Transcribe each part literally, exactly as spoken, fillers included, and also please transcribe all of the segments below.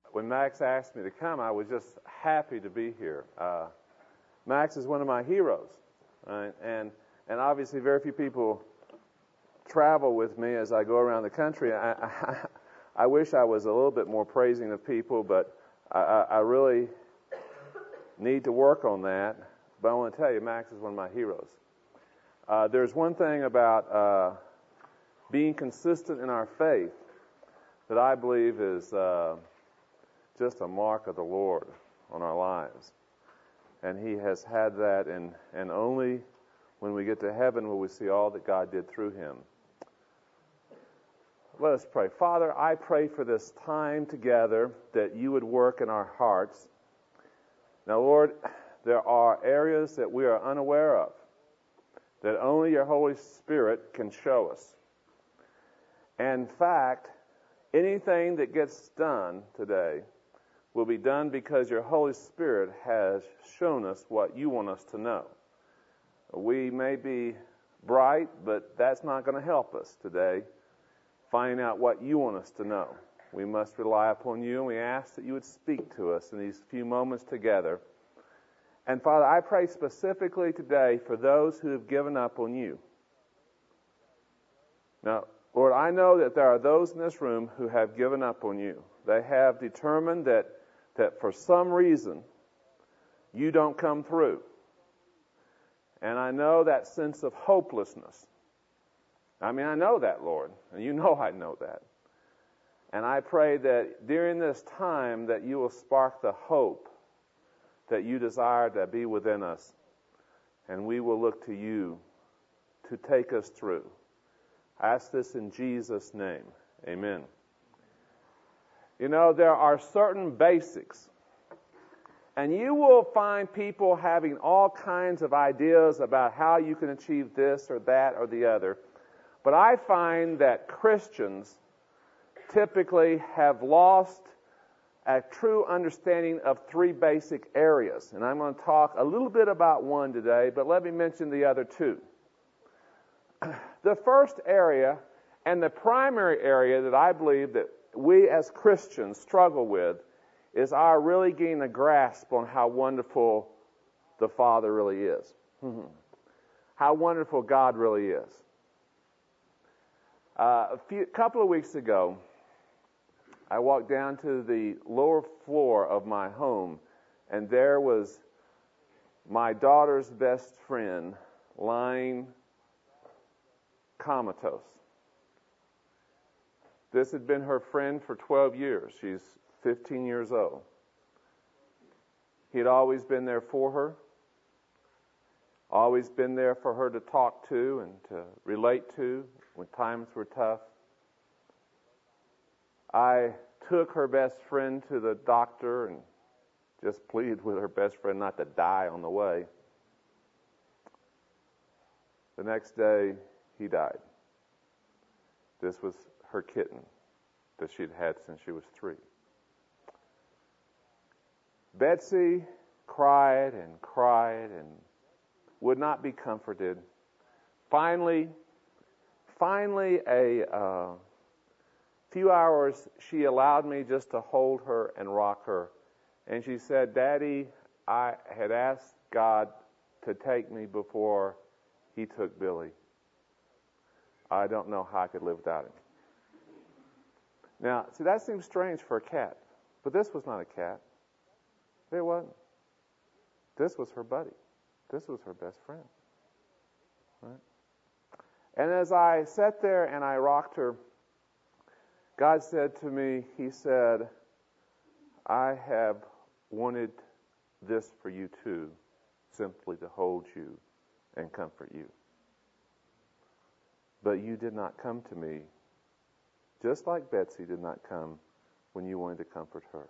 when Max asked me to come, I was just happy to be here. Uh, Max is one of my heroes, right? and and obviously very few people travel with me as I go around the country. I, I, I wish I was a little bit more praising of people, but I, I, I really need to work on that. But I want to tell you, Max is one of my heroes. Uh, there's one thing about uh, being consistent in our faith that I believe is uh, just a mark of the Lord on our lives. And He has had that, and, and only when we get to heaven will we see all that God did through Him. Let us pray. Father, I pray for this time together that You would work in our hearts. Now, Lord, there are areas that we are unaware of, that only Your Holy Spirit can show us. And in fact, anything that gets done today will be done because Your Holy Spirit has shown us what You want us to know. We may be bright, but that's not going to help us today, finding out what You want us to know. We must rely upon You, and we ask that You would speak to us in these few moments together. And Father, I pray specifically today for those who have given up on You. Now, Lord, I know that there are those in this room who have given up on You. They have determined that, that for some reason You don't come through. And I know that sense of hopelessness. I mean, I know that, Lord, and You know I know that. And I pray that during this time that You will spark the hope that You desire to be within us, and we will look to You to take us through. I ask this in Jesus' name. Amen. You know, there are certain basics, and you will find people having all kinds of ideas about how you can achieve this or that or the other. But I find that Christians typically have lost a true understanding of three basic areas. And I'm going to talk a little bit about one today, but let me mention the other two. The first area, and the primary area that I believe that we as Christians struggle with, is our really getting a grasp on how wonderful the Father really is. How wonderful God really is. Uh, a few, couple of weeks ago, I walked down to the lower floor of my home, and there was my daughter's best friend lying comatose. This had been her friend for twelve years. She's fifteen years old. He had always been there for her, always been there for her to talk to and to relate to when times were tough. I took her best friend to the doctor and just pleaded with her best friend not to die on the way. The next day, he died. This was her kitten that she'd had since she was three. Betsy cried and cried and would not be comforted. Finally, finally, a uh, few hours, she allowed me just to hold her and rock her. And she said, "Daddy, I had asked God to take me before He took Billy. I don't know how I could live without him." Now, see, that seems strange for a cat, but this was not a cat. It wasn't. This was her buddy. This was her best friend. Right? And as I sat there and I rocked her, God said to me, He said, "I have wanted this for you too, simply to hold you and comfort you. But you did not come to me, just like Betsy did not come when you wanted to comfort her."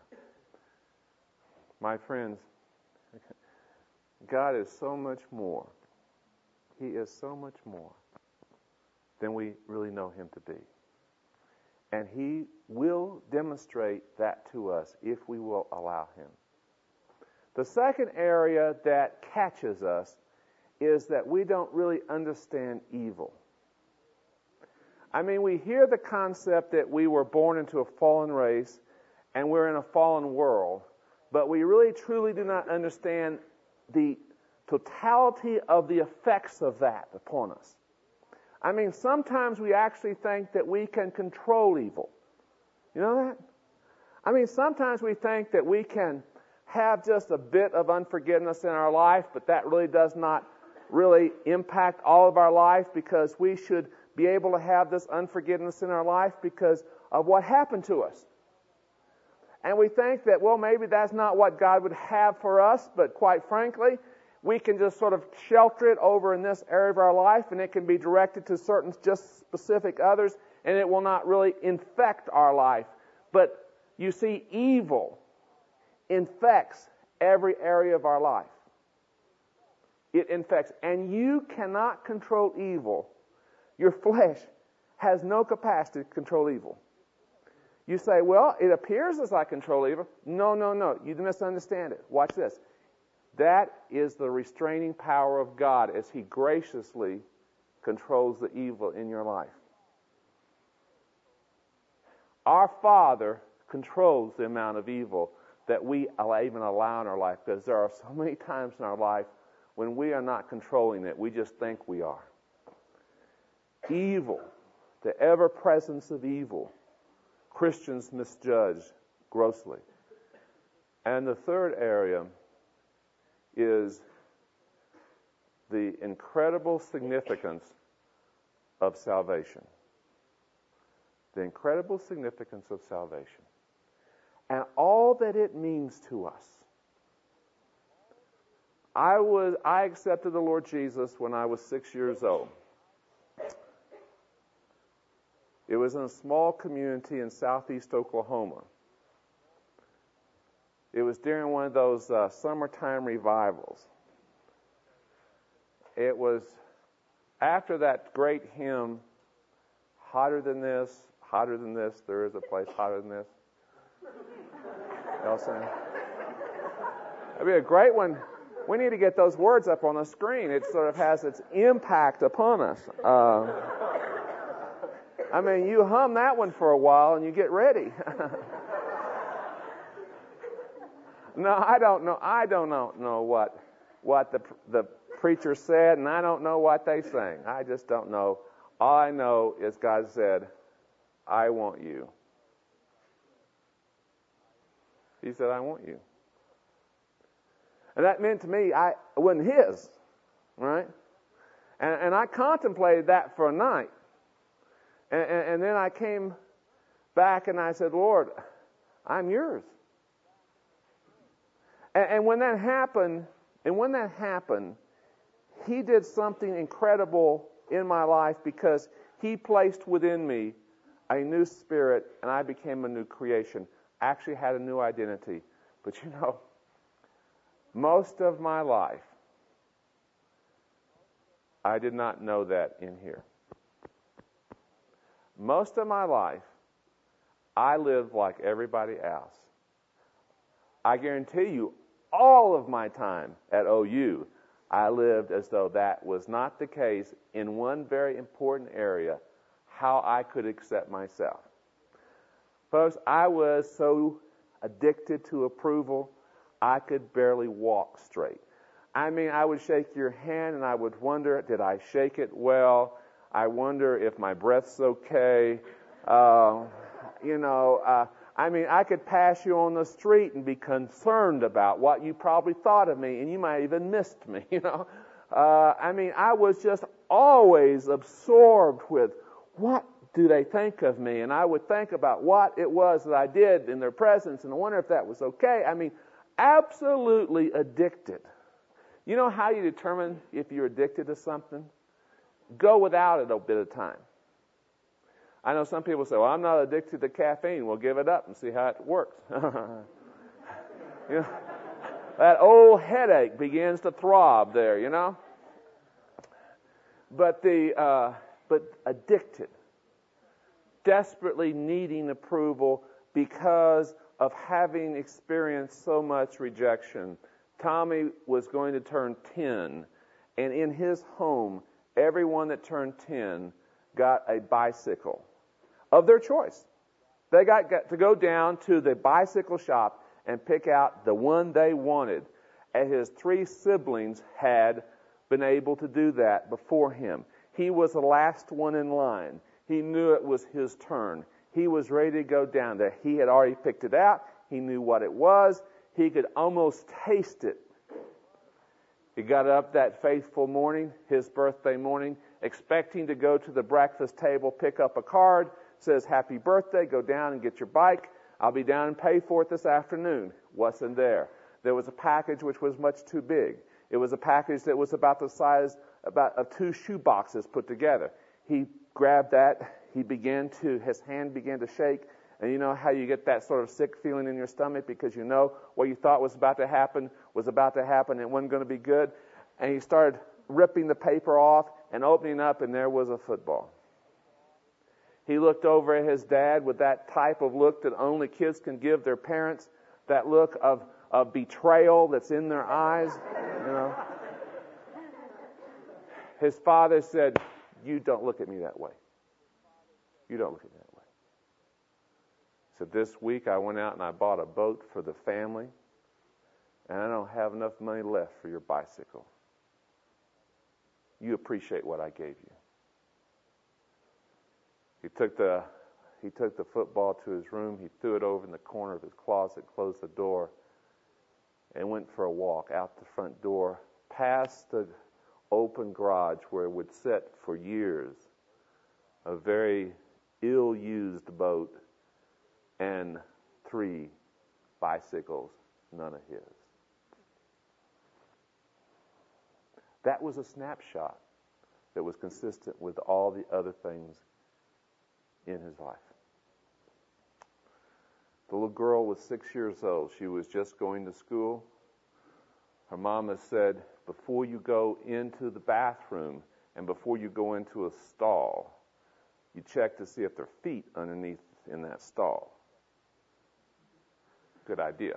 My friends, God is so much more. He is so much more than we really know Him to be. And He will demonstrate that to us if we will allow Him. The second area that catches us is that we don't really understand evil. I mean, we hear the concept that we were born into a fallen race, and we're in a fallen world, but we really truly do not understand the totality of the effects of that upon us. I mean, sometimes we actually think that we can control evil. You know that? I mean, sometimes we think that we can have just a bit of unforgiveness in our life, but that really does not really impact all of our life, because we should be able to have this unforgiveness in our life because of what happened to us. And we think that, well, maybe that's not what God would have for us, but quite frankly, we can just sort of shelter it over in this area of our life, and it can be directed to certain just specific others, and it will not really infect our life. But you see, evil infects every area of our life. It infects. And you cannot control evil. Your flesh has no capacity to control evil. You say, well, it appears as I control evil. No, no, no. You misunderstand it. Watch this. That is the restraining power of God as He graciously controls the evil in your life. Our Father controls the amount of evil that we even allow in our life, because there are so many times in our life when we are not controlling it. We just think we are. Evil, the ever-presence of evil, Christians misjudge grossly. And the third area is the incredible significance of salvation. The incredible significance of salvation. And all that it means to us. I was I accepted the Lord Jesus when I was six years old. It was in a small community in southeast Oklahoma. It was during one of those uh, summertime revivals. It was after that great hymn, "Hotter than this, hotter than this, there is a place hotter than this." Elson. That'd be a great one. We need to get those words up on the screen. It sort of has its impact upon us. Uh, I mean, you hum that one for a while and you get ready. No, I don't know. I don't know, know what what the the preacher said, and I don't know what they sang. I just don't know. All I know is God said, "I want you." He said, "I want you." And that meant to me, I it wasn't His, right? And, and I contemplated that for a night. And, and, and then I came back and I said, "Lord, I'm yours." And, and when that happened, and when that happened, He did something incredible in my life, because He placed within me a new spirit, and I became a new creation. I actually had a new identity. But you know, most of my life, I did not know that in here. Most of my life, I lived like everybody else. I guarantee you, all of my time at O U, I lived as though that was not the case in one very important area, how I could accept myself. Folks, I was so addicted to approval, I could barely walk straight. I mean, I would shake your hand and I would wonder, did I shake it well? I wonder if my breath's okay. Uh, you know, uh, I mean, I could pass you on the street and be concerned about what you probably thought of me, and you might even missed me, you know. Uh, I mean, I was just always absorbed with what do they think of me? And I would think about what it was that I did in their presence, and I wonder if that was okay. I mean, absolutely addicted. You know how you determine if you're addicted to something? Go without it a bit of time. I know some people say, well, I'm not addicted to caffeine. We'll give it up and see how it works. You know, that old headache begins to throb there, you know. But the uh, but addicted, desperately needing approval because of having experienced so much rejection. Tommy was going to turn ten, and in his home, everyone that turned ten got a bicycle of their choice. They got, got to go down to the bicycle shop and pick out the one they wanted. And his three siblings had been able to do that before him. He was the last one in line. He knew it was his turn. He was ready to go down there. He had already picked it out. He knew what it was. He could almost taste it. He got up that faithful morning, his birthday morning, expecting to go to the breakfast table, pick up a card, says, happy birthday, go down and get your bike. I'll be down and pay for it this afternoon. What's in there? There was a package which was much too big. It was a package that was about the size about of two shoe boxes put together. He grabbed that. He began to, his hand began to shake. And you know how you get that sort of sick feeling in your stomach because you know what you thought was about to happen was about to happen and it wasn't going to be good. And he started ripping the paper off and opening up, and there was a football. He looked over at his dad with that type of look that only kids can give their parents, that look of, of betrayal that's in their eyes, you know. His father said, you don't look at me that way. You don't look at me that way. So this week I went out and I bought a boat for the family, and I don't have enough money left for your bicycle. You appreciate what I gave you. He took the he took the football to his room. He threw it over in the corner of his closet, closed the door, and went for a walk out the front door, past the open garage where it would sit for years a very ill-used boat and three bicycles, none of his. That was a snapshot that was consistent with all the other things in his life. The little girl was six years old. She was just going to school. Her mama said, before you go into the bathroom and before you go into a stall, you check to see if there are feet underneath in that stall. Good idea.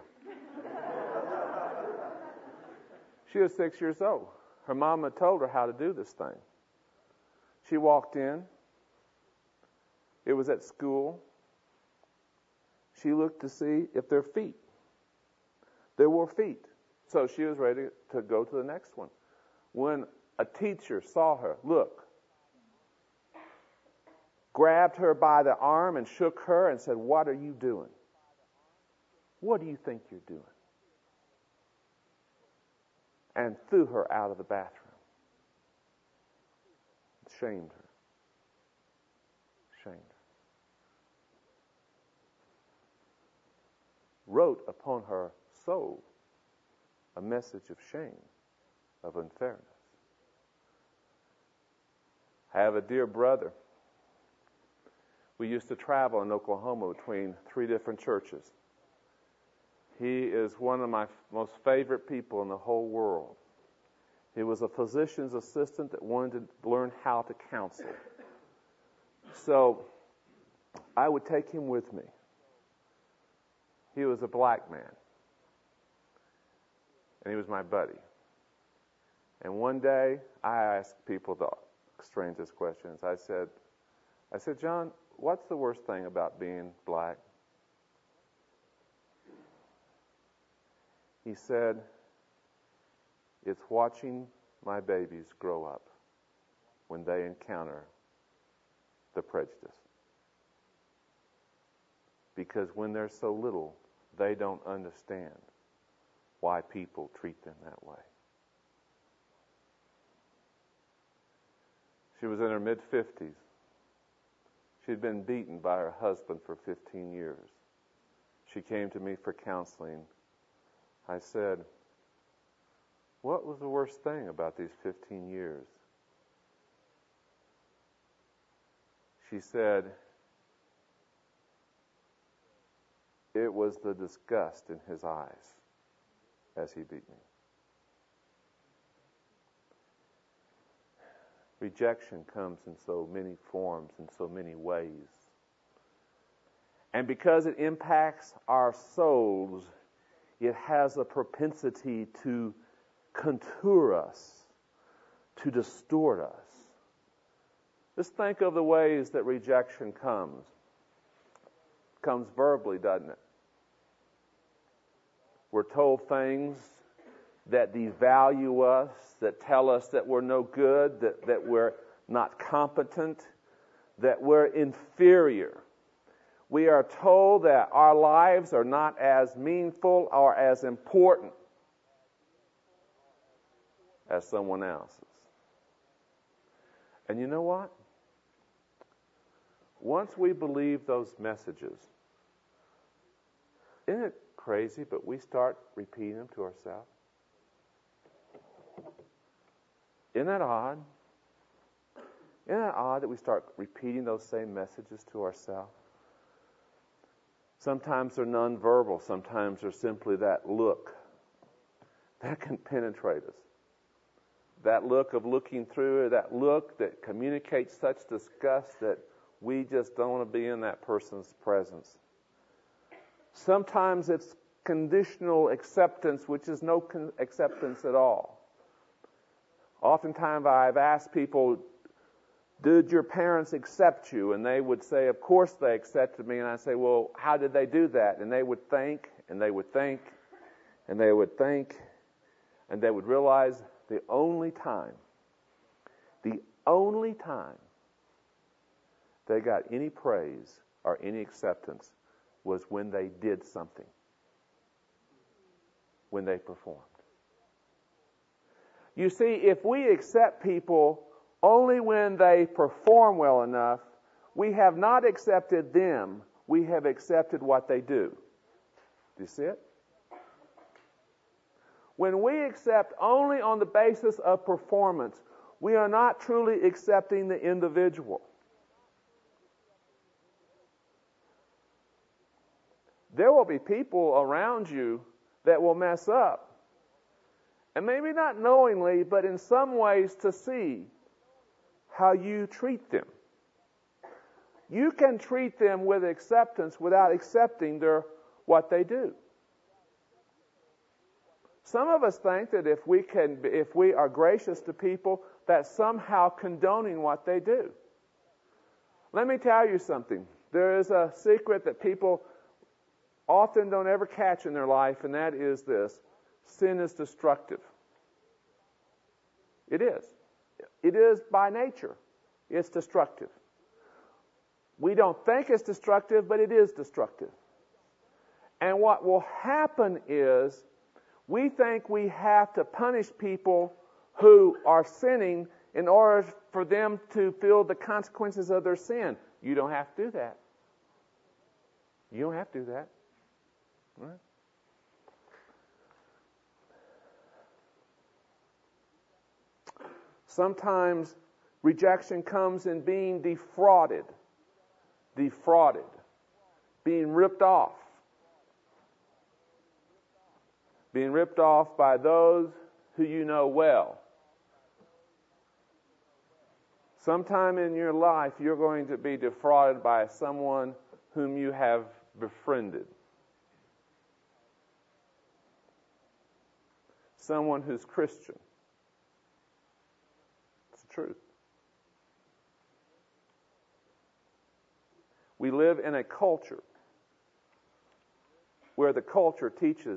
She was six years old. Her mama told her how to do this thing. She walked in. It was at school. She looked to see if there were feet. There were feet. So she was ready to go to the next one. When a teacher saw her, look, grabbed her by the arm and shook her and said, what are you doing? What do you think you're doing? And threw her out of the bathroom. Shamed her. Shamed her. Wrote upon her soul a message of shame, of unfairness. I have a dear brother. We used to travel in Oklahoma between three different churches. He is one of my most favorite people in the whole world. He was a physician's assistant that wanted to learn how to counsel. So I would take him with me. He was a black man. And he was my buddy. And one day, I asked people the strangest questions. I said, I said, John, what's the worst thing about being black? He said, it's watching my babies grow up when they encounter the prejudice. Because when they're so little, they don't understand why people treat them that way. She was in her mid-fifties. She'd been beaten by her husband for fifteen years. She came to me for counseling. I said, what was the worst thing about these fifteen years? She said, it was the disgust in his eyes as he beat me. Rejection comes in so many forms, in so many ways. And because it impacts our souls, it has a propensity to contour us, to distort us. Just think of the ways that rejection comes. comes verbally, doesn't it? We're told things that devalue us, that tell us that we're no good, that, that we're not competent, that we're inferior. We are told that our lives are not as meaningful or as important as someone else's. And you know what? Once we believe those messages, isn't it crazy, but we start repeating them to ourselves? Isn't that odd? Isn't that odd that we start repeating those same messages to ourselves? Sometimes they're nonverbal. Sometimes they're simply that look that can penetrate us. That look of looking through, that look that communicates such disgust that we just don't want to be in that person's presence. Sometimes it's conditional acceptance, which is no con- acceptance at all. Oftentimes I've asked people, did your parents accept you? And they would say, of course they accepted me. And I say, well, how did they do that? And they would think, and they would think, and they would think, and they would realize the only time, the only time they got any praise or any acceptance was when they did something, when they performed. You see, if we accept people only when they perform well enough, we have not accepted them, we have accepted what they do. Do you see it? When we accept only on the basis of performance, we are not truly accepting the individual. There will be people around you that will mess up. And maybe not knowingly, but in some ways to see how you treat them. You can treat them with acceptance without accepting their what they do. Some of us think that if we can, if we are gracious to people, that's somehow condoning what they do. Let me tell you something. There is a secret that people often don't ever catch in their life, and that is this: sin is destructive. It is. It is by nature. It's destructive. We don't think it's destructive, but it is destructive. And what will happen is we think we have to punish people who are sinning in order for them to feel the consequences of their sin. You don't have to do that. You don't have to do that. Right? Sometimes rejection comes in being defrauded, defrauded, being ripped off, being ripped off by those who you know well. Sometime in your life, you're going to be defrauded by someone whom you have befriended. Someone who's Christian. It's the truth. We live in a culture where the culture teaches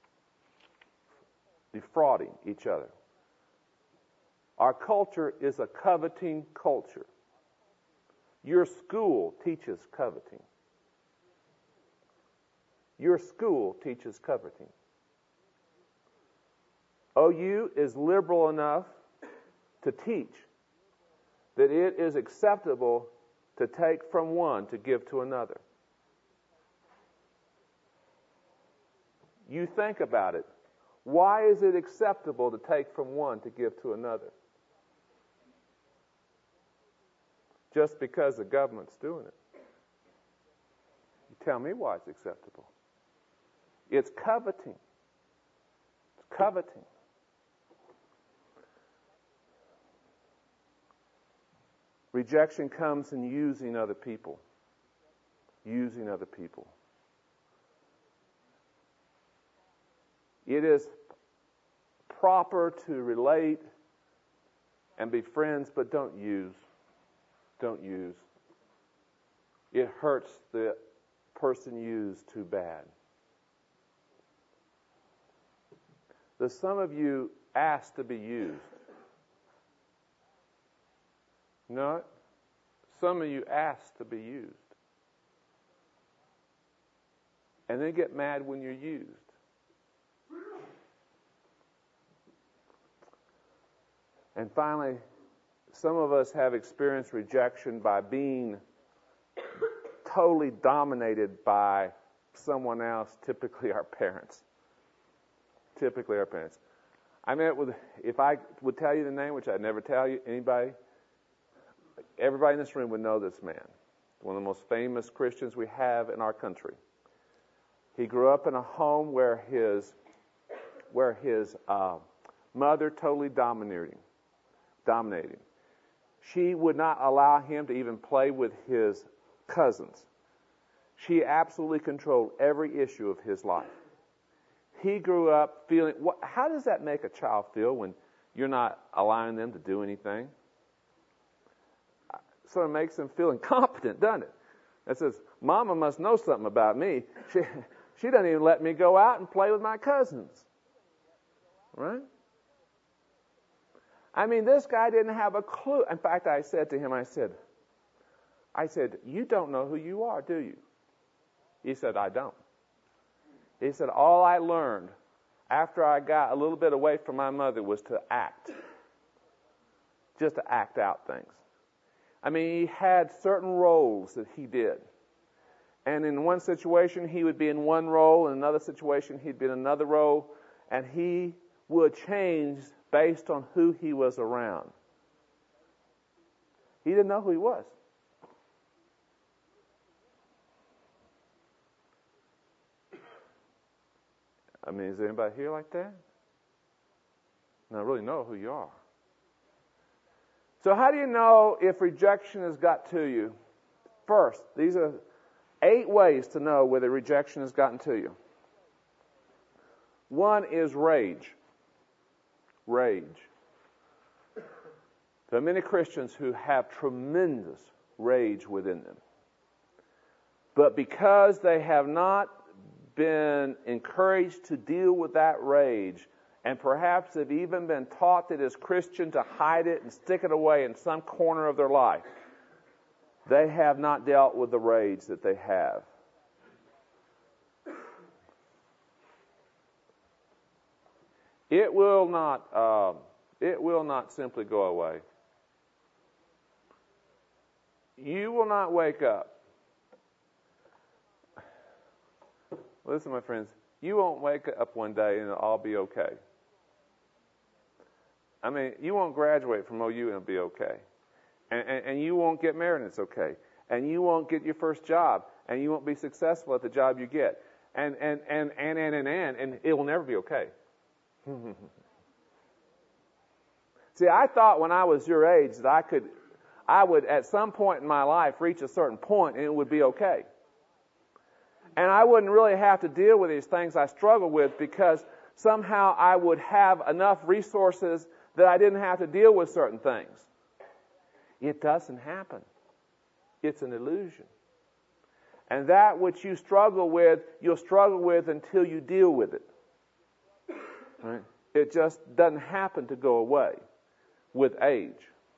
defrauding each other. Our culture is a coveting culture. Your school teaches coveting. Your school teaches coveting. O U is liberal enough to teach that it is acceptable to take from one to give to another. You think about it. Why is it acceptable to take from one to give to another? Just because the government's doing it. You tell me why it's acceptable. It's coveting. It's coveting. Rejection comes in using other people. Using other people. It is proper to relate and be friends, but don't use. Don't use. It hurts the person used too bad? Does some of you ask to be used? No. Some of you ask to be used. And then get mad when you're used. And finally, some of us have experienced rejection by being totally dominated by someone else, typically our parents. Typically our parents. I met with, if I would tell you the name, which I'd never tell you, anybody, everybody in this room would know this man. One of the most famous Christians we have in our country. He grew up in a home where his, where his uh, mother totally dominated him. Dominated him. She would not allow him to even play with his cousins. She absolutely controlled every issue of his life. He grew up feeling, what, how does that make a child feel when you're not allowing them to do anything? Sort of makes them feel incompetent, doesn't it? It says, Mama must know something about me. She, she doesn't even let me go out and play with my cousins. Right? I mean, this guy didn't have a clue. In fact, I said to him, I said, I said, you don't know who you are, do you? He said, I don't. He said, all I learned after I got a little bit away from my mother was to act. Just to act out things. I mean, he had certain roles that he did. And in one situation, he would be in one role. In another situation, he'd be in another role. And he would change based on who he was around. He didn't know who he was. I mean, is there anybody here like that? Not really know who you are. So how do you know if rejection has got to you? First, these are eight ways to know whether rejection has gotten to you. One is rage. Rage. There are many Christians who have tremendous rage within them. But because they have not been encouraged to deal with that rage, and perhaps have even been taught that as Christian to hide it and stick it away in some corner of their life, they have not dealt with the rage that they have. It will not. Uh, it will not simply go away. You will not wake up. Listen, my friends, you won't wake up one day and it'll all be okay. I mean, you won't graduate from O U and it'll be okay. And, and, and you won't get married and it's okay. And you won't get your first job. And you won't be successful at the job you get. And, and, and, and, and, and, and, and it will never be okay. See, I thought when I was your age that I could, I would at some point in my life reach a certain point and it would be okay. And I wouldn't really have to deal with these things I struggle with because somehow I would have enough resources that I didn't have to deal with certain things. It doesn't happen. It's an illusion. And that which you struggle with, you'll struggle with until you deal with it. Right? It just doesn't happen to go away with age.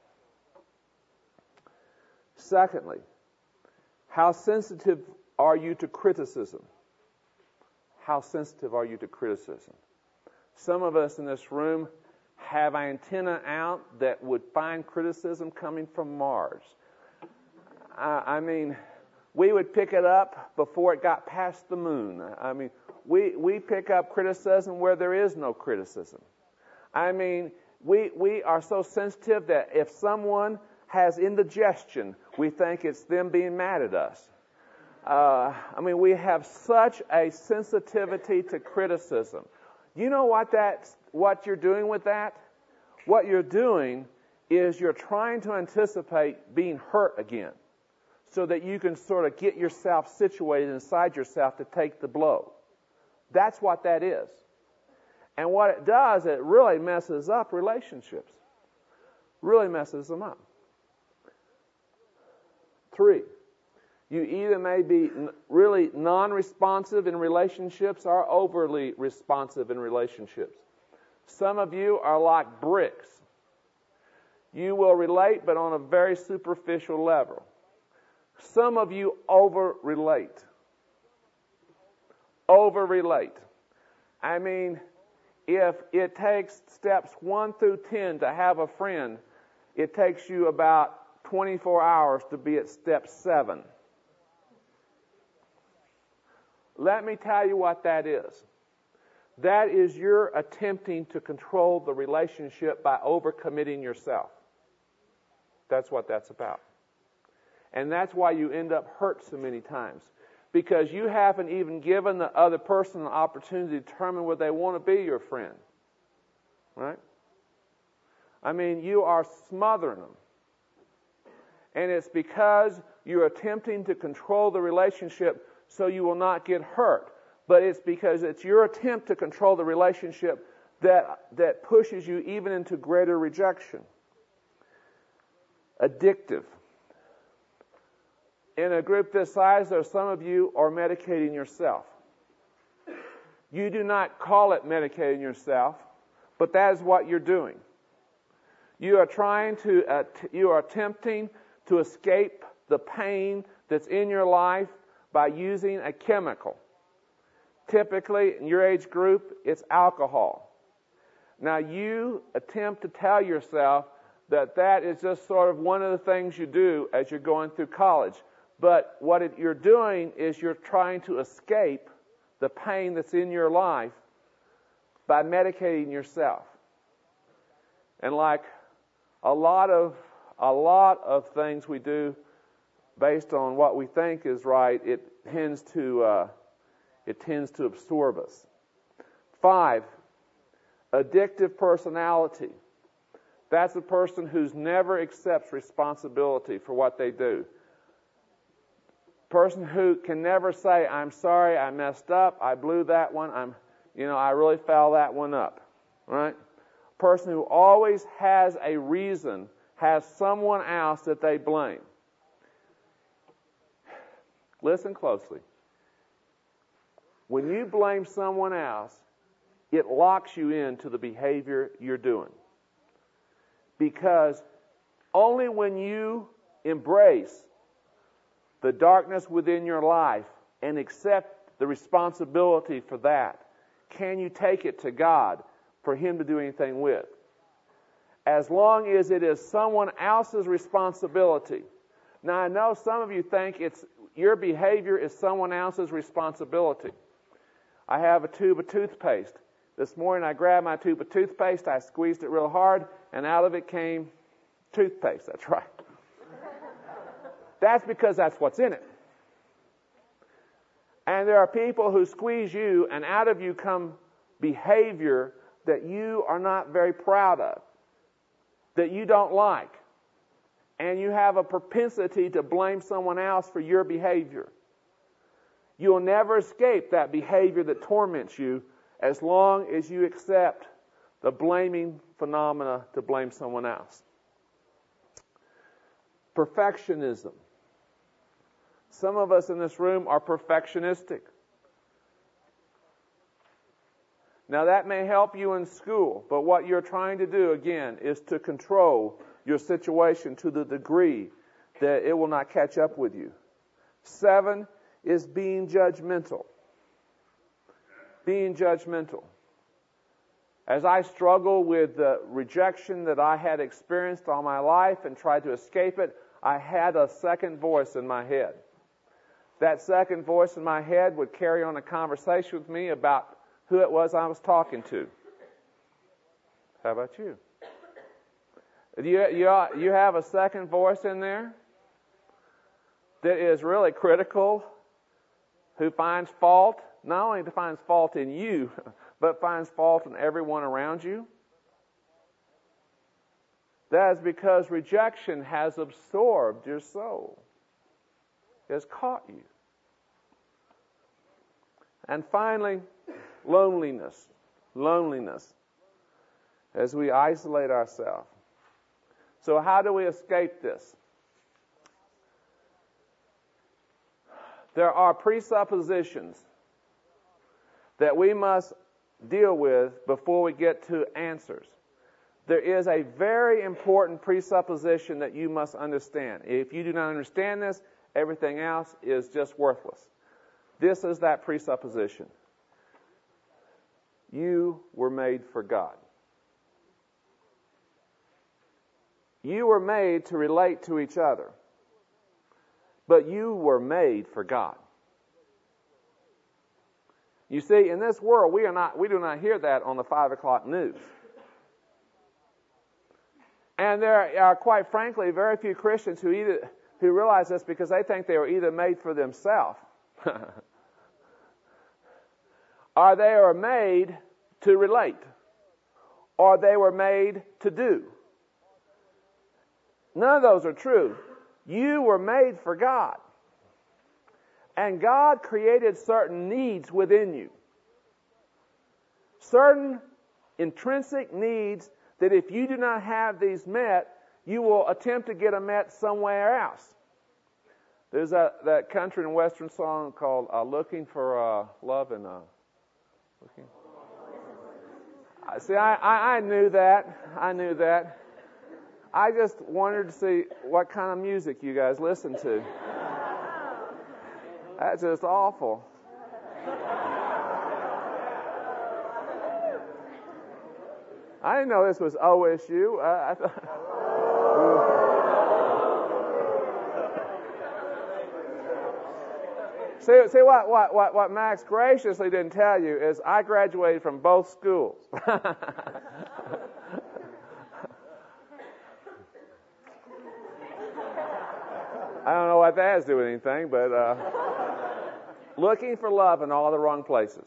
Secondly, how sensitive are you to criticism? How sensitive are you to criticism? Some of us in this room have antenna out that would find criticism coming from Mars. I, I mean, we would pick it up before it got past the moon. I mean, we, we pick up criticism where there is no criticism. I mean, we, we are so sensitive that if someone has indigestion, we think it's them being mad at us. Uh, I mean, we have such a sensitivity to criticism. You know what that's, what you're doing with that? What you're doing is you're trying to anticipate being hurt again so that you can sort of get yourself situated inside yourself to take the blow. That's what that is. And what it does, it really messes up relationships. Really messes them up. Three, You either may be really non-responsive in relationships or overly responsive in relationships. Some of you are like bricks. You will relate, but on a very superficial level. Some of you over-relate. Over-relate. I mean, if it takes steps one through ten to have a friend, it takes you about twenty-four hours to be at step seven. Let me tell you what that is. That is you're attempting to control the relationship by overcommitting yourself. That's what that's about. And that's why you end up hurt so many times. Because you haven't even given the other person an opportunity to determine whether they want to be your friend. Right? I mean, you are smothering them. And it's because you're attempting to control the relationship so you will not get hurt. But it's because it's your attempt to control the relationship that, that pushes you even into greater rejection. Addictive. In a group this size, there are some of you are medicating yourself. You do not call it medicating yourself, but that is what you're doing. You are trying to, uh, t- you are attempting to escape the pain that's in your life by using a chemical. Typically, in your age group, it's alcohol. Now, you attempt to tell yourself that that is just sort of one of the things you do as you're going through college. But what it, you're doing is you're trying to escape the pain that's in your life by medicating yourself. And like a lot of a lot of things we do based on what we think is right, it tends to uh, it tends to absorb us. Five, addictive personality. That's a person who's never accepts responsibility for what they do. Person who can never say, I'm sorry, I messed up, I blew that one, I'm, you know, I really fouled that one up, right? Person who always has a reason, has someone else that they blame. Listen closely. When you blame someone else, it locks you into the behavior you're doing. Because only when you embrace the darkness within your life and accept the responsibility for that, can you take it to God for Him to do anything with? As long as it is someone else's responsibility. Now, I know some of you think it's your behavior is someone else's responsibility. I have a tube of toothpaste. This morning I grabbed my tube of toothpaste, I squeezed it real hard, and out of it came toothpaste. That's right. That's because that's what's in it. And there are people who squeeze you, and out of you come behavior that you are not very proud of, that you don't like. And you have a propensity to blame someone else for your behavior. You'll never escape that behavior that torments you as long as you accept the blaming phenomena to blame someone else. Perfectionism. Some of us in this room are perfectionistic. Now that may help you in school, but what you're trying to do, again, is to control your situation to the degree that it will not catch up with you. Seven is being judgmental. Being judgmental. As I struggle with the rejection that I had experienced all my life and tried to escape it, I had a second voice in my head. That second voice in my head would carry on a conversation with me about who it was I was talking to. How about you? Do you, you, you have a second voice in there that is really critical, who finds fault, not only finds fault in you, but finds fault in everyone around you? That is because rejection has absorbed your soul. It has caught you. And finally, loneliness. Loneliness. As we isolate ourselves. So how do we escape this? there are presuppositions that we must deal with before we get to answers. There is a very important presupposition that you must understand. If you do not understand this, everything else is just worthless. This is that presupposition. You were made for God. You were made to relate to each other. But you were made for God. You see, in this world, we are not, we do not hear that on the five o'clock news. And there are, quite frankly, very few Christians who either who realize this because they think they were either made for themselves or they are made to relate, or they were made to do. None of those are true. You were made for God. And God created certain needs within you. Certain intrinsic needs that if you do not have these met, you will attempt to get them met somewhere else. There's that, that country and western song called uh, Looking for uh, Love and... Uh, looking. See, I, I, I knew that. I knew that. I just wanted to see what kind of music you guys listen to. That's just awful. I didn't know this was O S U. Uh, I thought... see, see what, what, what, what Max graciously didn't tell you is I graduated from both schools. I don't know what that has to do with anything, but uh, looking for love in all the wrong places.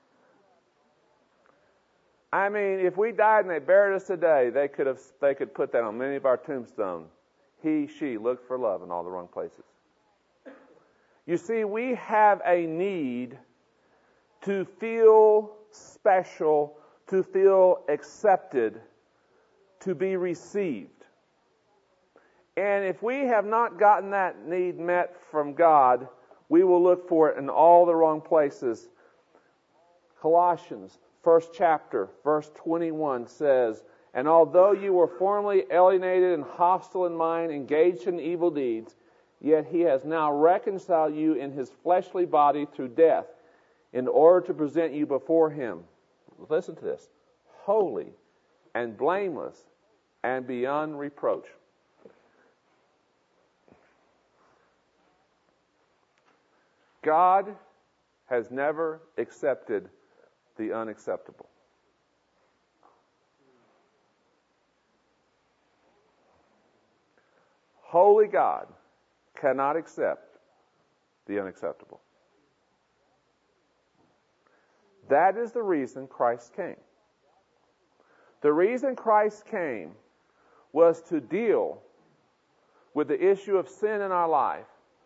I mean, if we died and they buried us today, they could have they could put that on many of our tombstones. He, she looked for love in all the wrong places. You see, we have a need to feel special, to feel accepted, to be received. And if we have not gotten that need met from God, we will look for it in all the wrong places. Colossians, first chapter, verse twenty-one says, "And although you were formerly alienated and hostile in mind, engaged in evil deeds, yet he has now reconciled you in his fleshly body through death, in order to present you before him," listen to this, "holy and blameless and beyond reproach." God has never accepted the unacceptable. Holy God cannot accept the unacceptable. That is the reason Christ came. The reason Christ came was to deal with the issue of sin in our life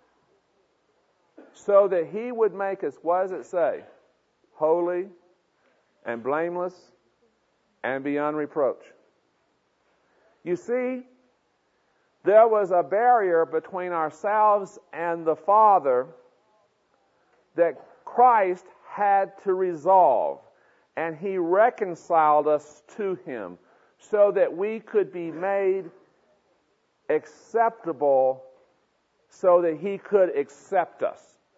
so that he would make us, what does it say? Holy and blameless and beyond reproach. You see, there was a barrier between ourselves and the Father that Christ had to resolve, and he reconciled us to him so that we could be made acceptable, so that he could accept us.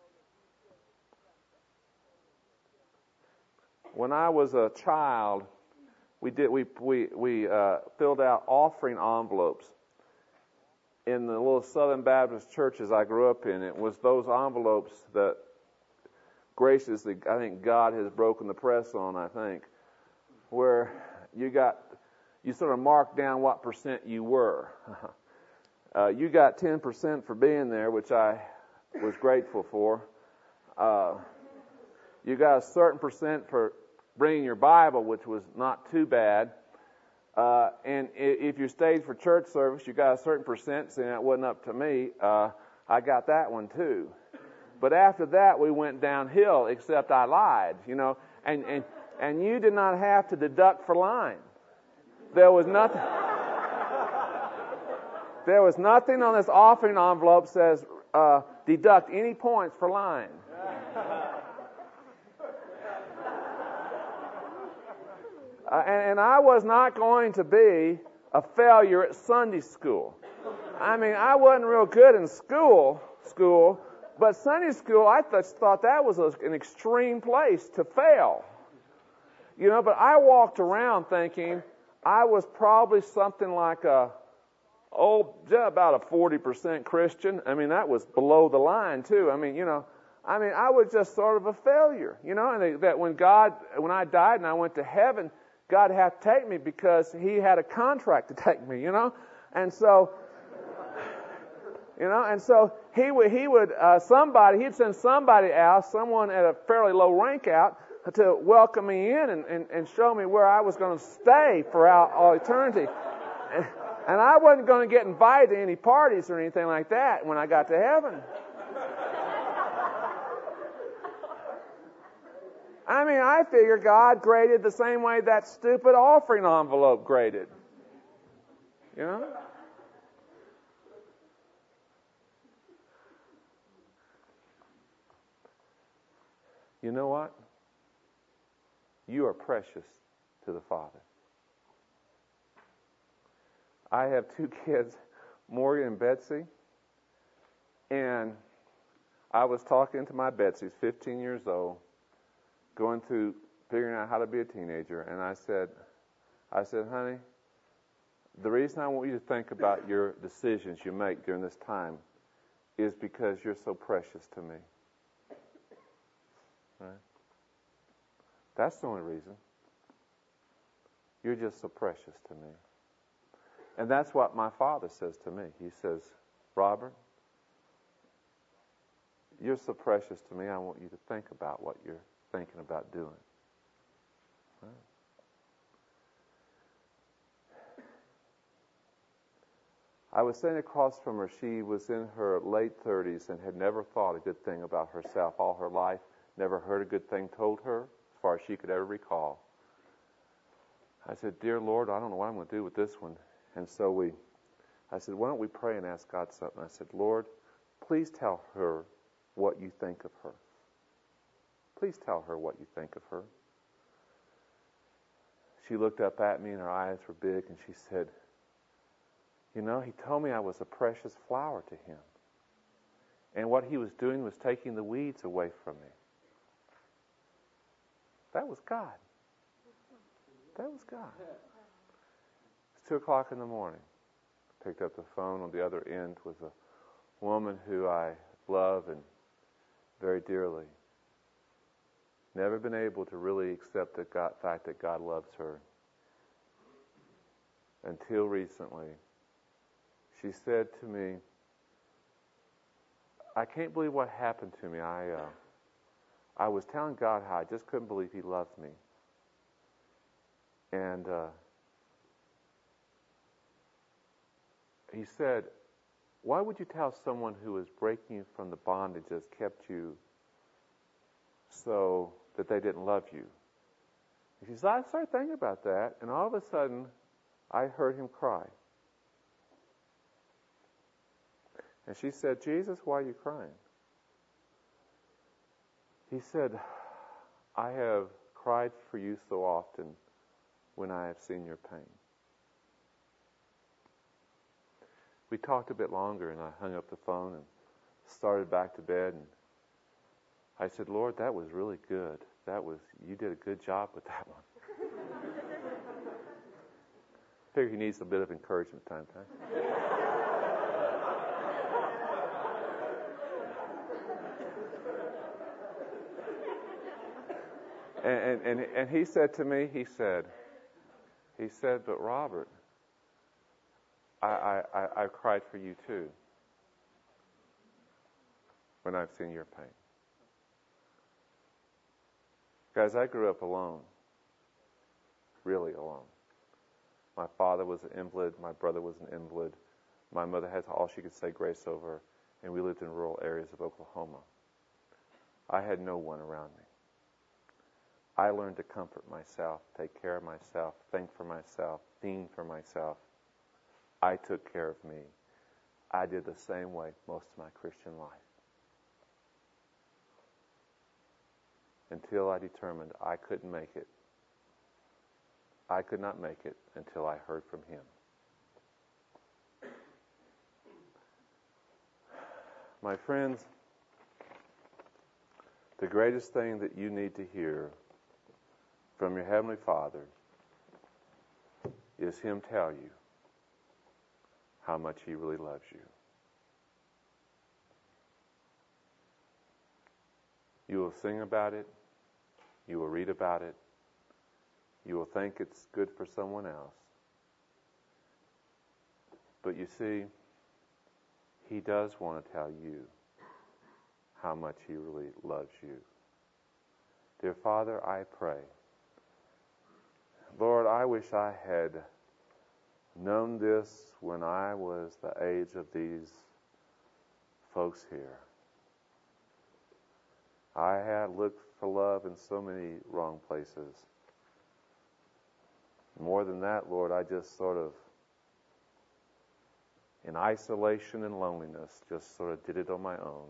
When I was a child, we did we we we uh, filled out offering envelopes in the little Southern Baptist churches I grew up in. It was those envelopes that graciously, I think God has broken the press on, I think, where you got, you sort of marked down what percent you were. uh, you got ten percent for being there, which I was grateful for. Uh, you got a certain percent for bringing your Bible, which was not too bad. Uh, and if you stayed for church service, you got a certain percent, saying it wasn't up to me. Uh, I got that one too. But after that, we went downhill, except I lied, you know. And, and, and you did not have to deduct for lying. There was nothing. There was nothing on this offering envelope that says, uh, deduct any points for lying. Uh, and, and I was not going to be a failure at Sunday school. I mean, I wasn't real good in school, school, but Sunday school, I th- thought that was a, an extreme place to fail. You know, but I walked around thinking I was probably something like a, oh, about a forty percent Christian. I mean, that was below the line, too. I mean, you know, I mean, I was just sort of a failure, you know, and they, that when God, when I died and I went to heaven, God had to take me because He had a contract to take me, you know, and so, you know, and so He would, He would, uh, somebody, He'd send somebody out, someone at a fairly low rank out, to welcome me in and, and, and show me where I was going to stay for all, all eternity. And, and I wasn't going to get invited to any parties or anything like that when I got to heaven. I mean, I figure God graded the same way that stupid offering envelope graded. You know? You know what? You are precious to the Father. I have two kids, Morgan and Betsy, and I was talking to my Betsy, fifteen years old, going through figuring out how to be a teenager, and I said, I said, honey, the reason I want you to think about your decisions you make during this time is because you're so precious to me. Right? That's the only reason. You're just so precious to me. And that's what my Father says to me. He says, Robert, you're so precious to me, I want you to think about what you're thinking about doing. Right? I was sitting across from her. She was in her late thirties and had never thought a good thing about herself all her life, never heard a good thing told her, as far as she could ever recall. I said, dear Lord, I don't know what I'm going to do with this one. And so we, I said, why don't we pray and ask God something? I said, Lord, please tell her what you think of her. Please tell her what you think of her. She looked up at me and her eyes were big and she said, you know, he told me I was a precious flower to him. And what he was doing was taking the weeds away from me. That was God. That was God. It's two o'clock in the morning. Picked up the phone. On the other end was a woman who I love and very dearly. Never been able to really accept the God, fact that God loves her. Until recently, she said to me, I can't believe what happened to me. I uh, I was telling God how I just couldn't believe He loved me. And uh, He said, why would you tell someone who is breaking you from the bondage that's kept you so that they didn't love you? And she said, I started thinking about that, and all of a sudden, I heard him cry. And she said, Jesus, why are you crying? He said, I have cried for you so often when I have seen your pain. We talked a bit longer, and I hung up the phone and started back to bed. And I said, Lord, that was really good. That was, you did a good job with that one. I figure he needs a bit of encouragement time to time. And, and, and he said to me, he said, he said, but Robert, I, I, I, I've cried for you too when I've seen your pain. Guys, I grew up alone, really alone. My father was an invalid, my brother was an invalid, my mother had all she could say grace over, and we lived in rural areas of Oklahoma. I had no one around me. I learned to comfort myself, take care of myself, think for myself, think for myself. I took care of me. I did the same way most of my Christian life. until I determined I couldn't make it. I could not make it until I heard from Him. My friends, the greatest thing that you need to hear from your Heavenly Father is Him tell you how much He really loves you. You will sing about it. You will read about it. You will think it's good for someone else. But you see, He does want to tell you how much He really loves you. Dear Father, I pray, Lord, I wish I had known this when I was the age of these folks here. I had looked for love in so many wrong places. More than that, Lord, I just sort of, in isolation and loneliness, just sort of did it on my own.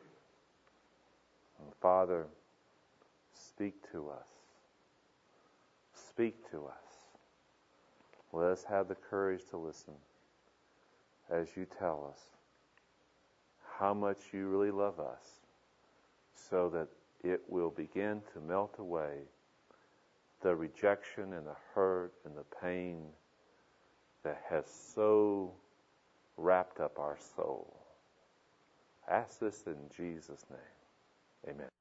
And Father, speak to us. Speak to us. Let us have the courage to listen as you tell us how much you really love us, so that it will begin to melt away the rejection and the hurt and the pain that has so wrapped up our soul. Ask this in Jesus' name. Amen.